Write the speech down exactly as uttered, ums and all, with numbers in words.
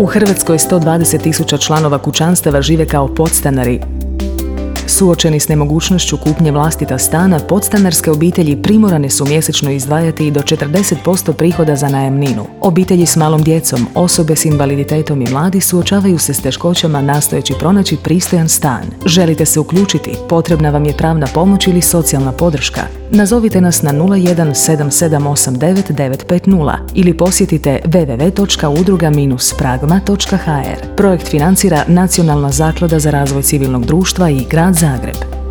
U Hrvatskoj sto dvadeset tisuća članova kućanstava žive kao podstanari. Suočeni s nemogućnošću kupnje vlastita stana, podstanarske obitelji primorane su mjesečno izdvajati i do četrdeset posto prihoda za najamninu. Obitelji s malom djecom, osobe s invaliditetom i mladi suočavaju se s teškoćama nastojeći pronaći pristojan stan. Želite se uključiti? Potrebna vam je pravna pomoć ili socijalna podrška? Nazovite nas na nula jedan sedam sedam osam devet devet pet nula ili posjetite w w w točka udruga dash pragma točka h r. Projekt financira Nacionalna zaklada za razvoj civilnog društva i Grad Zagreb.